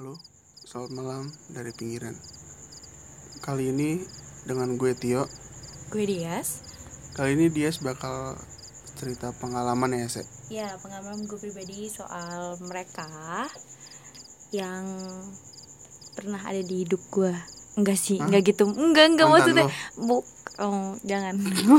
Halo, selamat malam dari pinggiran. Kali ini dengan gue Tio. Gue Dias. Kali ini Dias bakal cerita pengalaman ya, Se? Ya, pengalaman gue pribadi soal mereka yang pernah ada di hidup gue. Enggak sih, Hah? enggak gitu. Enggak Mantan maksudnya. lo? Jangan.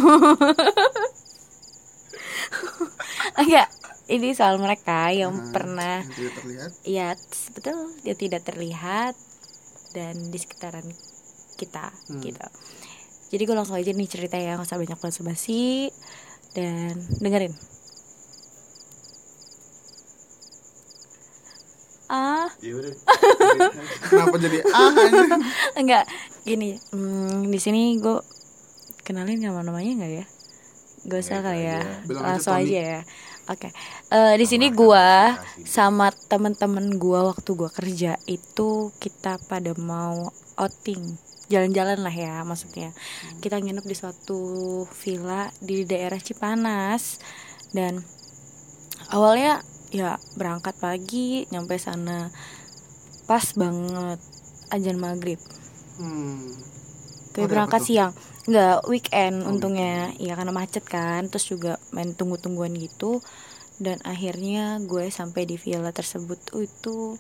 Enggak. Ini soal mereka yang pernah yang tidak terlihat. ya, betul, dia tidak terlihat dan di sekitaran kita gitu. Jadi gue langsung aja nih cerita ya, nggak usah banyak basa-basi dan dengerin. Kenapa jadi anjing? Enggak, gini, di sini gue kenalin namanya nggak ya? Gak usah kali ya, langsung aja ya. Oke. Di sini gue sama temen-temen gue waktu gue kerja itu kita pada mau outing, jalan-jalan lah ya maksudnya. Kita nginep di suatu villa di daerah Cipanas dan awalnya ya berangkat pagi, nyampe sana pas banget azan maghrib. Kayak berangkat siang, nggak weekend untungnya, ya karena macet kan, terus juga main tunggu-tungguan gitu, dan akhirnya gue sampai di villa tersebut itu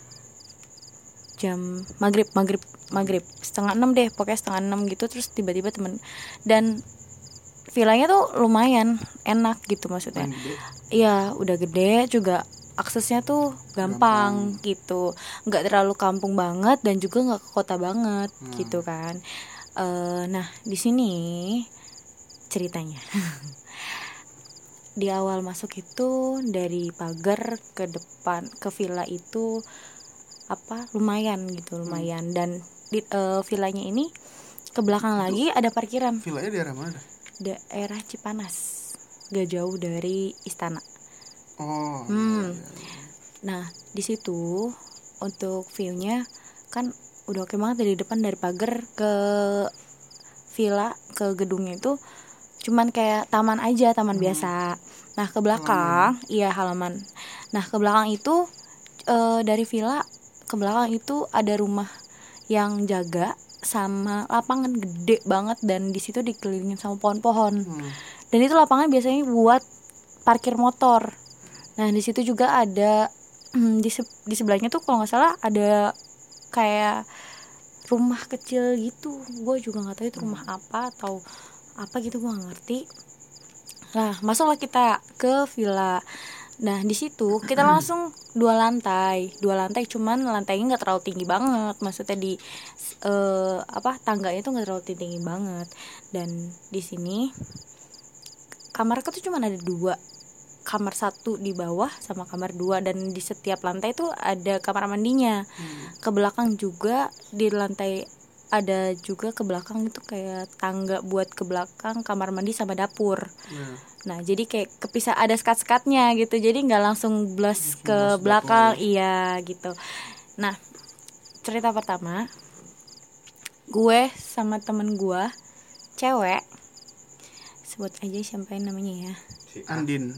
jam maghrib 5:30 deh, pokoknya 5:30 gitu, terus tiba-tiba temen, dan villanya tuh lumayan enak gitu maksudnya, ya udah gede juga. Aksesnya tuh gampang gitu, nggak terlalu kampung banget dan juga nggak ke kota banget gitu kan. Nah di sini ceritanya di awal masuk itu dari pagar ke depan ke villa itu lumayan dan di villanya ini ke belakang itu lagi ada parkiran. Villanya daerah mana? Daerah Cipanas, gak jauh dari istana. Nah di situ untuk view-nya kan udah oke banget dari depan, dari pagar ke villa ke gedungnya itu cuman kayak taman aja, taman biasa. Nah ke belakang halaman. Nah ke belakang itu dari villa ke belakang itu ada rumah yang jaga sama lapangan gede banget, dan di situ dikelilingin sama pohon-pohon. Dan itu lapangan biasanya buat parkir motor. Nah di situ juga ada di sebelahnya tuh kalau nggak salah ada kayak rumah kecil gitu. Gue juga nggak tahu itu rumah apa atau apa gitu, gue nggak ngerti. Nah masuklah kita ke villa. Nah di situ kita langsung dua lantai, cuman lantainya nggak terlalu tinggi banget, maksudnya di tangganya tuh nggak terlalu tinggi banget. Dan di sini kamarku tuh cuman ada 2, kamar 1 di bawah sama kamar 2, dan di setiap lantai tuh ada kamar mandinya. Ke belakang juga di lantai ada juga, ke belakang itu kayak tangga buat ke belakang kamar mandi sama dapur. Nah jadi kayak kepisah, ada sekat-sekatnya gitu, jadi nggak langsung blas ke belakang. Iya gitu. Nah cerita pertama, gue sama temen gue cewek, sebut aja siapa namanya ya, Andin.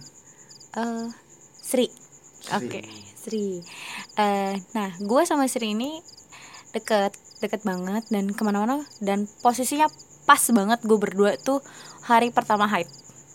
Sri. Oke. Sri. Nah gue sama Sri ini deket banget dan kemana-mana, dan posisinya pas banget. Gue berdua tuh hari pertama haid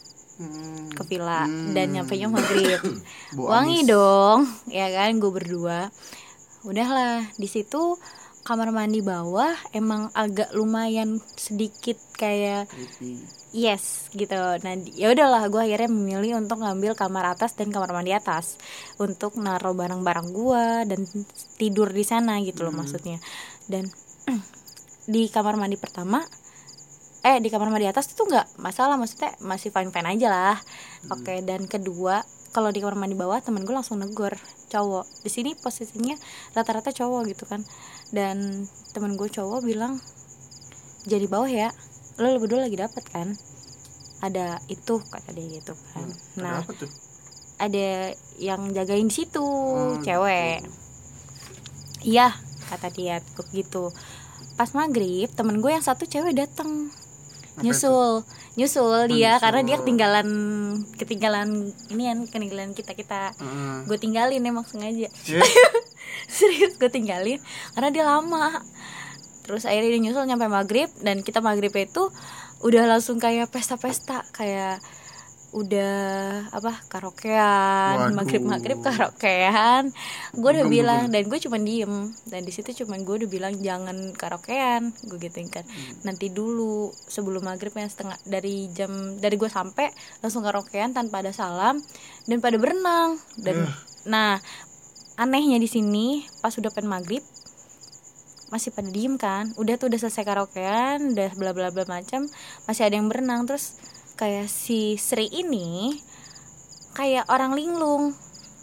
ke villa dan nyampenya maghrib. Wangi dong ya kan, gue berdua. Udahlah di situ kamar mandi bawah emang agak lumayan sedikit kayak yes gitu. Nah ya udahlah, gue akhirnya memilih untuk ngambil kamar atas dan kamar mandi atas untuk naruh barang-barang gue dan tidur di sana gitu loh maksudnya. Dan di kamar mandi pertama di kamar mandi atas itu nggak masalah, maksudnya masih fine aja lah. Oke. Dan kedua, kalau di kamar mandi bawah temen gue langsung negor, cowok. Di sini posisinya rata-rata cowok gitu kan, dan temen gue cowok bilang, jadi bawah ya, lo berdua lagi dapat kan, ada itu, kata dia gitu kan. Nah ada yang jagain di situ, cewek. Iya kata dia gitu. Pas maghrib temen gue yang satu cewek datang nyusul dia karena dia ketinggalan kita gue tinggalin emang sengaja. Serius gue tinggalin karena dia lama. Terus akhirnya dia nyusul nyampe maghrib, dan kita maghrib itu udah langsung kayak pesta-pesta, kayak udah karaokean, maghrib karaokean. Gue udah bilang, dan gue cuma diem, dan di situ cuma gue udah bilang jangan karaokean, gue gituin kan. Nanti dulu sebelum maghribnya dari gue sampai langsung karaokean tanpa ada salam, dan pada berenang. Dan nah anehnya di sini pas udah pengen maghrib masih pada diem kan, udah selesai karaokean, udah bla bla bla macam, masih ada yang berenang. Terus kayak si Sri ini kayak orang linglung.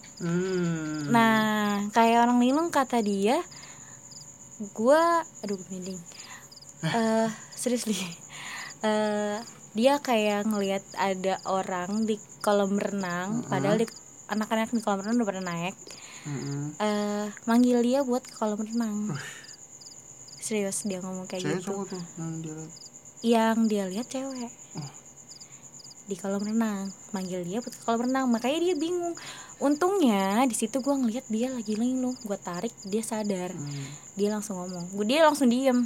Nah kayak orang linglung kata dia, gue merinding. Seriously, dia kayak ngelihat ada orang di kolam renang, padahal anak-anak di kolam renang udah pada naik. Manggil dia buat ke kolam renang. Serius dia ngomong kayak cewek gitu. Cowok tuh yang dia lihat cewek di kolam renang, manggil dia buat ke kolam renang. Makanya dia bingung. Untungnya di situ gue ngelihat dia lagi linglung, gue tarik, dia sadar. Dia langsung ngomong, dia langsung diem.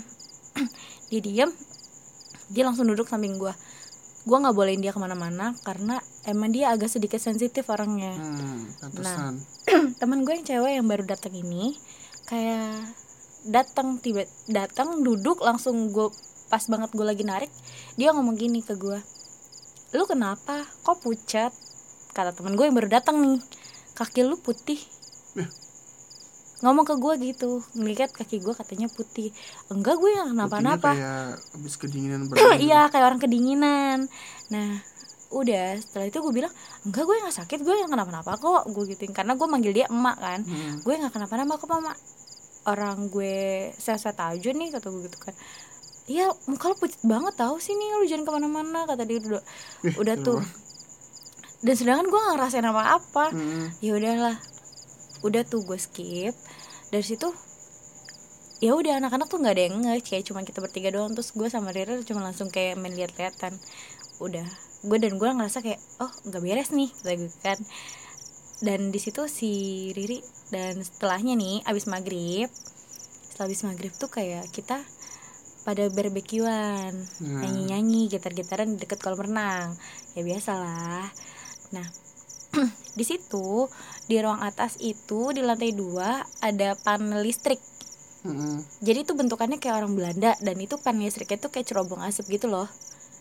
Dia langsung duduk samping gue nggak bolehin dia kemana-mana karena emang dia agak sedikit sensitif orangnya. Nah teman gue yang cewek yang baru datang ini kayak datang duduk langsung, gue pas banget gue lagi narik, dia ngomong gini ke gue, lu kenapa kok pucat? Kata teman gue yang baru datang nih, kaki lu putih. Ngomong ke gue gitu, ngeliat kaki gue katanya putih. Enggak, gue yang kenapa-napa. Kayak abis kedinginan iya kayak orang kedinginan. Nah udah setelah itu gue bilang, enggak, gue nggak sakit, gue yang kenapa-napa kok, gue gituin. Karena gue manggil dia emak kan. Gue nggak kenapa-napa kok mama, orang gue sehat-sehat aja nih, kata gue gitu kan. Iya muka lu pucat banget tau sih nih, lu jangan kemana-mana, kata dia. Udah tuh. Dan sedangkan gue nggak ngerasain apa-apa. Ya udahlah, udah tuh gue skip. Dari situ ya udah anak-anak tuh nggak ada yang kayak cuma kita bertiga doang. Terus gue sama Riri cuma langsung kayak main lihat-lihatan. Udah gue ngerasa kayak nggak beres nih, kata gue kan. Dan di situ si Riri, dan setelahnya nih setelah abis maghrib tuh kayak kita pada barbekyuan, nyanyi-nyanyi, gitar-gitaran di deket kolam renang. Ya biasalah. Nah di situ di ruang atas itu di lantai 2 ada panel listrik. Jadi itu bentukannya kayak orang Belanda, dan itu panel listriknya tuh kayak cerobong asap gitu loh.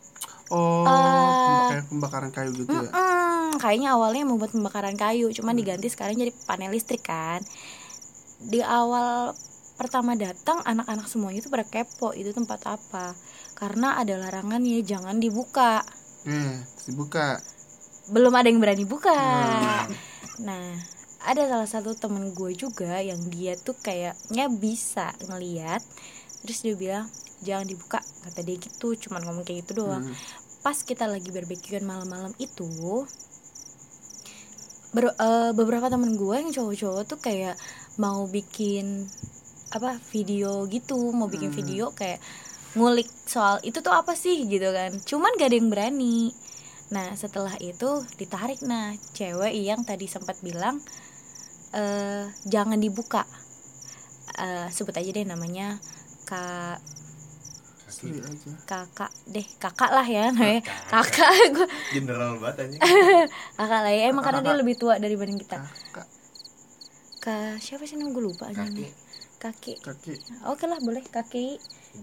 Kayak pembakaran kayu gitu ya. Kayaknya awalnya mau buat pembakaran kayu, cuman diganti sekarang jadi panel listrik kan. Di awal pertama datang anak-anak semuanya tuh pada kepo itu tempat apa, karena ada larangan ya jangan dibuka. Dibuka. Belum ada yang berani buka. Nah ada salah satu temen gue juga yang dia tuh kayaknya bisa ngeliat, terus dia bilang jangan dibuka, kata dia gitu, cuman ngomong kayak gitu doang. Pas kita lagi barbekyuan malam-malam itu, beberapa temen gue yang cowok-cowok tuh kayak mau bikin video gitu, mau bikin video kayak ngulik soal itu tuh apa sih gitu kan, cuman gak ada yang berani. Nah setelah itu ditarik cewek yang tadi sempat bilang jangan dibuka, sebut aja deh namanya kakak lah ya, kakak gue general banget anjing. kakak lah ya, emang karena dia lebih tua daripada kita. Siapa sih nama gue lupa aja nih. Kaki. Oke lah boleh kaki.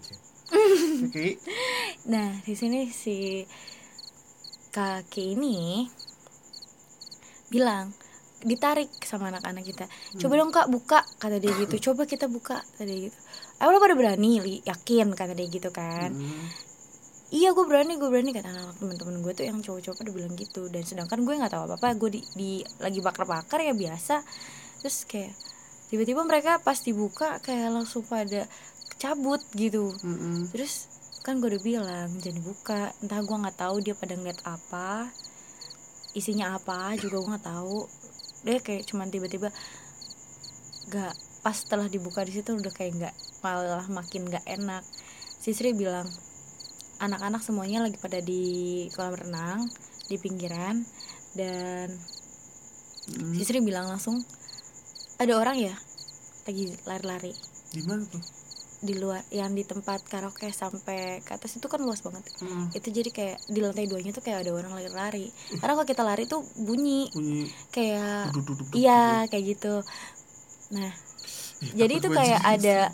Nah di sini si kaki ini bilang, ditarik sama anak-anak kita, coba dong kak buka, kata dia gitu. Coba kita buka, kata dia gitu. Lo pada berani, yakin, kata dia gitu kan. Iya gue berani kata anak teman-teman gue tuh yang cowok-cowok pada bilang gitu. Dan sedangkan gue nggak tahu apa-apa, gue di lagi bakar-bakar ya biasa. Terus kayak tiba-tiba mereka pas dibuka kayak langsung pada cabut gitu. Terus kan gue udah bilang jangan dibuka, entah gue nggak tahu dia pada ngeliat apa, isinya apa juga gue nggak tahu. Dia kayak cuman tiba-tiba nggak, pas setelah dibuka di situ udah kayak nggak, malah makin nggak enak. Si Sri bilang anak-anak semuanya lagi pada di kolam renang di pinggiran, dan si Sri bilang langsung, ada orang ya lagi lari-lari Di mana tuh? di luar, yang di tempat karaoke sampai ke atas itu kan luas banget. Itu jadi kayak di lantai 2-nya tuh kayak ada orang lagi lari. Karena kalau kita lari tuh bunyi kayak duduk-duduk iya kayak gitu. Nah, jadi itu kayak ada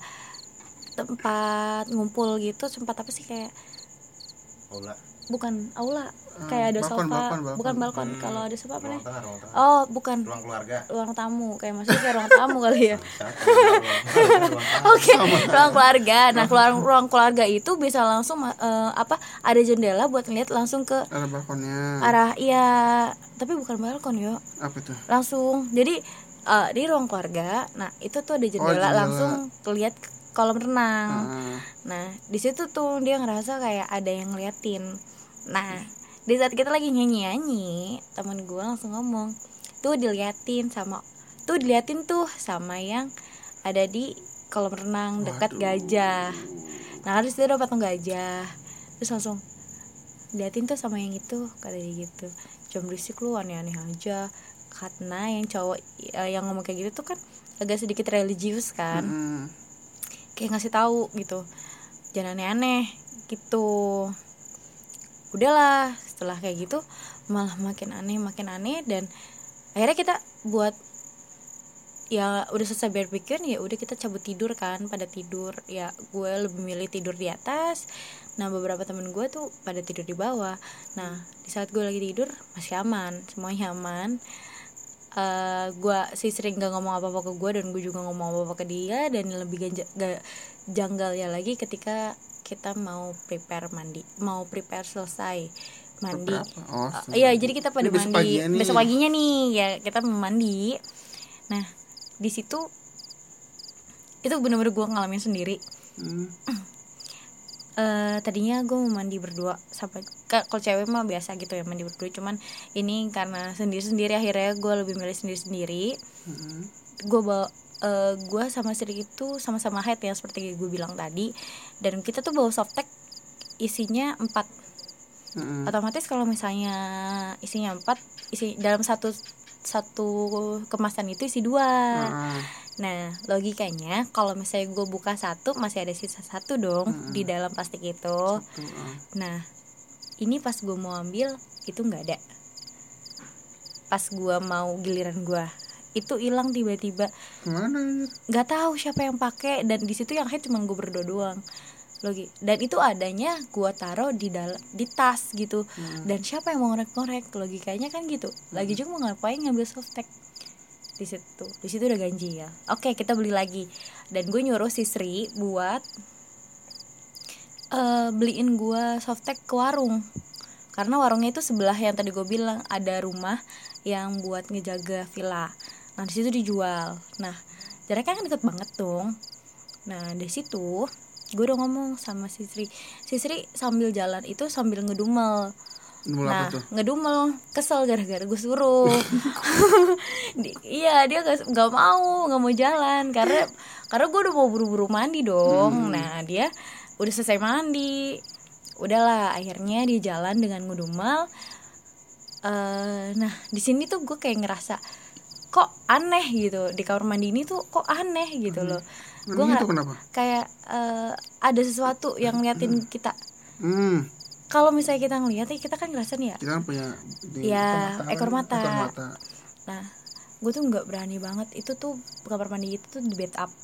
tempat ngumpul gitu, tempat apa sih, kayak Aula. bukan aula, kayak ada balkon, sofa, balkon. bukan balkon. Kalau ada sofa apa Ruang nih? tengah, ruang tengah. Oh, bukan. Ruang keluarga. Ruang tamu, kayak maksudnya kayak ruang tamu kali ya. Ruang tengah. Oke, ruang keluarga. Nah, ruang keluarga itu bisa langsung ada jendela buat ngeliat langsung ke Ada balkonnya. arah, iya, tapi bukan balkon yo. Apa itu? Langsung. Jadi di ruang keluarga, nah itu tuh ada jendela, jendela. langsung lihat kolam renang. Ah. Nah, di situ tuh dia ngerasa kayak ada yang ngeliatin. Nah, di saat kita lagi nyanyi, temen gue langsung ngomong, tuh diliatin tuh sama yang ada di kolam renang dekat gajah. Nah, kan disitu ada patung gajah. Terus langsung liatin tuh sama yang itu, kata dia gitu. Jangan berisik lu, aneh-aneh aja. Karena yang cowok yang ngomong kayak gitu tuh kan agak sedikit religius kan. Kayak ngasih tahu gitu, jangan aneh-aneh gitu. Udahlah, setelah kayak gitu malah makin aneh, dan akhirnya kita buat ya udah selesai berpikir, ya udah kita cabut tidur kan. Pada tidur, ya gue lebih milih tidur di atas. Nah, beberapa temen gue tuh pada tidur di bawah. Nah, di saat gue lagi tidur masih aman, semuanya aman. Gue sih sering gak ngomong apa-apa ke gue, dan gue juga ngomong apa-apa ke dia. Dan lebih janggalnya lagi ketika kita mau prepare selesai mandi. Iya, jadi kita pada mandi besok paginya nih, ya kita mau mandi. Nah, di situ itu benar-benar gue ngalamin sendiri. Tadinya gue mau mandi berdua, sampai kalau cewek mah biasa gitu ya mandi berdua, cuman ini karena sendiri-sendiri akhirnya gue lebih milih sendiri-sendiri. Gue sama Sri itu sama-sama head ya, seperti gue bilang tadi, dan kita tuh bawa softtek isinya 4. Otomatis kalau misalnya isinya 4, isi dalam satu kemasan itu isi 2. Nah, logikanya kalau misalnya gue buka 1, masih ada sisa 1 dong di dalam plastik itu. Nah, ini pas gue mau ambil itu nggak ada. Pas gue mau giliran gue itu hilang tiba-tiba. Mana? Nggak tahu siapa yang pakai, dan di situ yang head cuma gue berdua doang. Dan itu adanya gue taruh di tas gitu. Dan siapa yang mau ngorek-ngorek? Logikanya kan gitu. Lagi juga mau ngapain ngambil softtek di situ udah ganjil. Oke, kita beli lagi, dan gue nyuruh si Sri buat beliin gue softtek ke warung, karena warungnya itu sebelah yang tadi gue bilang ada rumah yang buat ngejaga villa. Nah, di situ dijual. Nah, jaraknya kan deket banget dong. Nah, di situ gue udah ngomong sama si Sri sambil jalan itu sambil ngedumel. Nah, ngedumel, kesel gara-gara gue suruh. Iya, dia nggak mau jalan karena gue udah mau buru-buru mandi dong. Nah, dia udah selesai mandi, udahlah akhirnya dia jalan dengan ngedumel. Nah, di sini tuh gue kayak ngerasa kok aneh gitu, di kamar mandi ini tuh kok aneh gitu loh. Gue kayak ada sesuatu yang ngeliatin kita. Kalau misalnya kita ngeliat, kita kan ngerasain ya. Kita kan punya ekor mata. Nah, gue tuh nggak berani banget. Itu tuh kamar mandi itu tuh di bed up.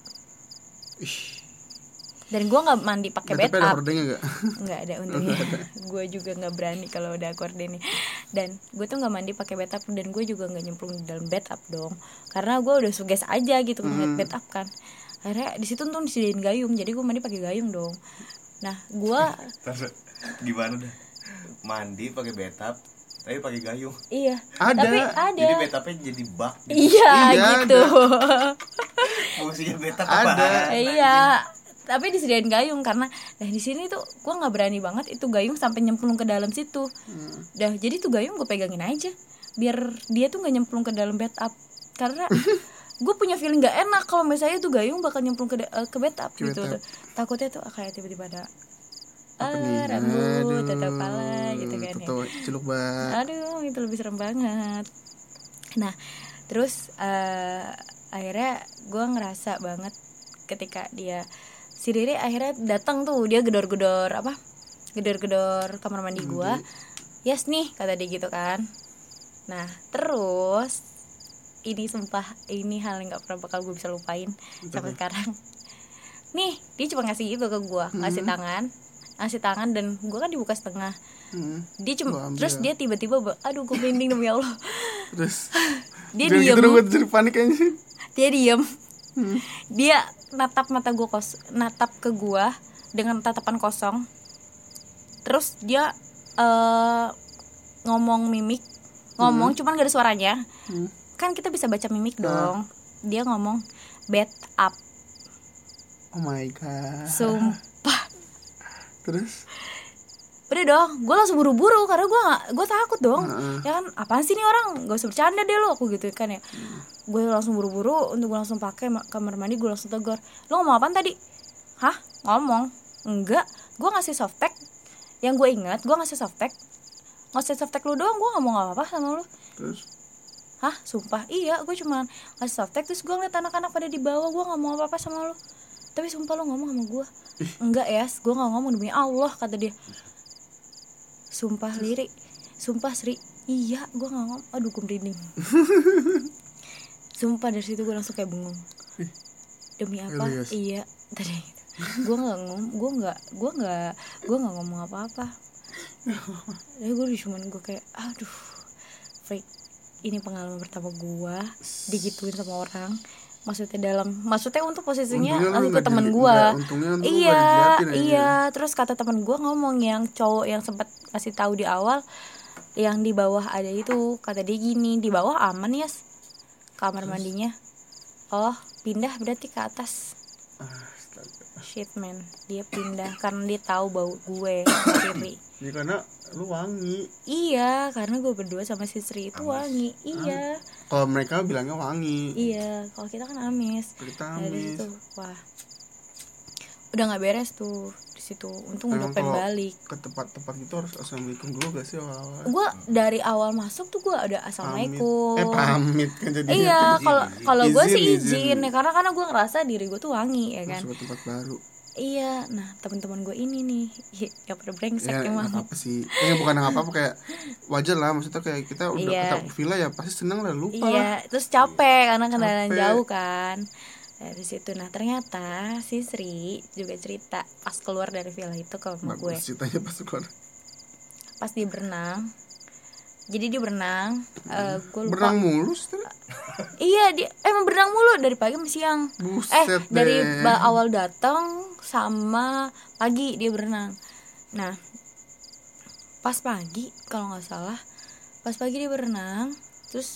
Dan gue nggak mandi pakai bed up. Nggak ada untungnya. Gue juga nggak berani kalau udah korden nih. Dan gue tuh nggak mandi pakai bed up, dan gue juga nggak nyemplung di dalam bed up dong. Karena gue udah suges aja gitu ngeliat bed up kan. Akhirnya di situ tuh disediain gayung, jadi gue mandi pakai gayung dong. Nah, gue gimana dah? Mandi pakai bathtub tapi pakai gayung. Iya. Ada. Tapi ada. Jadi bathtubnya jadi bak. Gitu. Iya, gitu. Fungsinya bathtub apa? Iya. Tapi disediain gayung karena di sini tuh gue nggak berani banget itu gayung sampai nyemplung ke dalam situ. Jadi tuh gayung gue pegangin aja biar dia tuh nggak nyemplung ke dalam bathtub, karena gue punya feeling nggak enak kalau misalnya tuh gayung bakal nyemplung ke bathtub gitu. Takutnya tuh kayak tiba-tiba ada rambut atau kepala gitu kan ya. Celuk banget. Aduh, itu lebih serem banget. Nah, terus akhirnya gue ngerasa banget ketika dia si Riri akhirnya datang tuh, dia gedor-gedor kamar mandi gue. Yes nih kata dia gitu kan. Nah terus ini sumpah ini hal yang nggak pernah bakal gue bisa lupain sampai sekarang. Nih dia cuma ngasih itu ke gue, ngasih tangan dan gue kan dibuka setengah. Dia cuma terus dia tiba-tiba aduh gue merinding demi Allah. Terus dia diam. Gue jadi panik aja. Dia diam. Dia natap natap ke gue dengan tatapan kosong. Terus dia ngomong cuman gak ada suaranya. Kan kita bisa baca mimik dong. Dia ngomong bed up. Oh my god. Sumpah. Terus udah dong, gue langsung buru-buru karena gue takut dong. Ya kan, apaan sih nih orang, gak usah bercanda deh lo, aku gitu kan ya. Gue langsung buru-buru untuk gue langsung pakai kamar mandi, gue langsung tegur, lo ngomong apaan tadi? Hah? Ngomong? Enggak, gue ngasih softtek. Yang gue ingat, gue ngasih softtek lu doang, gue gak mau apa-apa sama lo. Terus? Hah? Sumpah, iya, gue cuma ngasih softtek. Terus gue ngeliat anak-anak pada di bawah, gue gak mau apa-apa sama lo. Tapi sumpah lo ngomong sama gue. Enggak ya, gue gak ngomong demi Allah, kata dia. Sumpah Lirik, sumpah Sri, iya gue gak ngomong, aduh gue merinding. Sumpah dari situ gue langsung kayak bengong. Demi apa? Iya tadi gue nggak ngomong apa-apa. Ya gue cuman gue kayak aduh freak, ini pengalaman pertama gue digituin sama orang. Maksudnya untuk posisinya itu teman gue. Iya. Terus kata teman gue ngomong, yang cowok yang sempat kasih tahu di awal, yang di bawah ada itu, kata dia gini, di bawah aman ya kamar mandinya. Oh pindah berarti ke atas. Shit man, dia pindah karena dia tahu bau gue sendiri. Ya karena lu wangi. Iya, karena gue berdua sama si Sri itu wangi. Iya. Kalau mereka bilangnya wangi. Iya, kalau kita kan amis. Dari situ, wah, udah nggak beres tuh di situ. Untung udah pengen balik. Ke tempat-tempat itu harus assalamualaikum dulu gak sih awal-awal? Gue dari awal masuk tuh gue ada assalamualaikum. Pamit kan jadi. Iya, kalau gue sih izin ya, karena gue ngerasa diri gue tuh wangi ya kan. Masuk ke tempat baru. Iya, nah teman-teman gue ini nih yang pada brengsek ya, emang. Apa sih? Bukan apa-apa, kayak wajar lah, maksudnya kayak kita udah kita villa ya pasti seneng lah, lupa lah. Iya, terus capek karena kendaraan jauh kan. Dari situ, nah ternyata si Sri juga cerita pas keluar dari villa itu ke rumah gue. Ceritanya pas keluar. Pas dia berenang. Jadi dia berenang, gue lupa. Berenang mulu sih. Iya, dia emang berenang mulu dari pagi sampai siang. Buset dari awal datang sama pagi dia berenang. Nah, pas pagi kalau nggak salah, pas pagi dia berenang, terus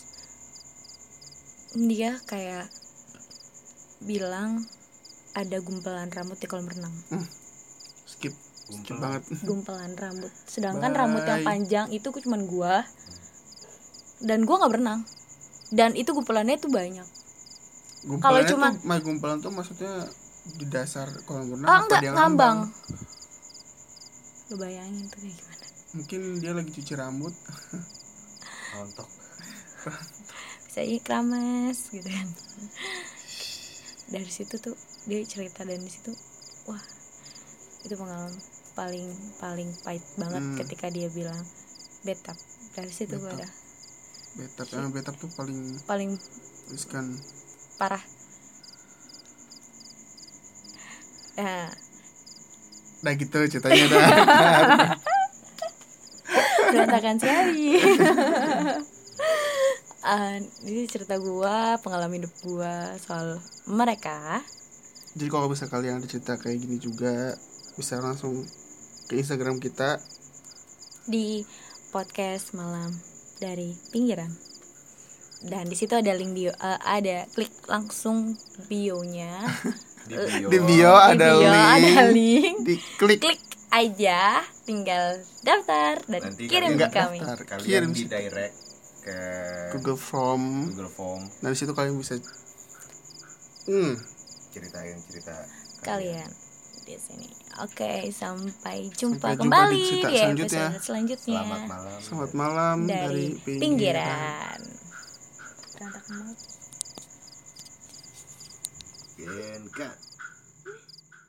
dia kayak bilang ada gumpelan rambut di kolam renang. Skip banget. Gumpelan rambut. Sedangkan rambut yang panjang itu cuman gua. Dan gue nggak berenang, dan itu gumpelannya tuh banyak. Kalau cuma gumpelan tuh maksudnya di dasar kolam renang apa dia ngambang? Lu bayangin tuh kayak gimana? Mungkin dia lagi cuci rambut. Rontok. Bisa keramas gitu kan. Dari situ tuh dia cerita, dan di situ wah, itu pengalaman paling pahit banget ketika dia bilang betap. Dari situ gue ada betap tuh paling riskan, parah. Nah gitu ceritanya dah. Berantakan sekali. Ini cerita gue, pengalaman hidup gue soal mereka. Jadi kalau bisa kalian ada cerita kayak gini juga, bisa langsung ke Instagram kita di podcast malam dari pinggiran, dan di situ ada link bio, ada klik langsung bionya. Di bio ada link. Diklik aja, tinggal daftar dan nanti kirim ke kami. Kalian di direct ke Google Form. Nah di situ kalian bisa ceritain cerita kalian di sini. Oke, sampai jumpa kembali di episode selanjutnya. Selamat malam dari pinggiran. Berantakan banget. Genka.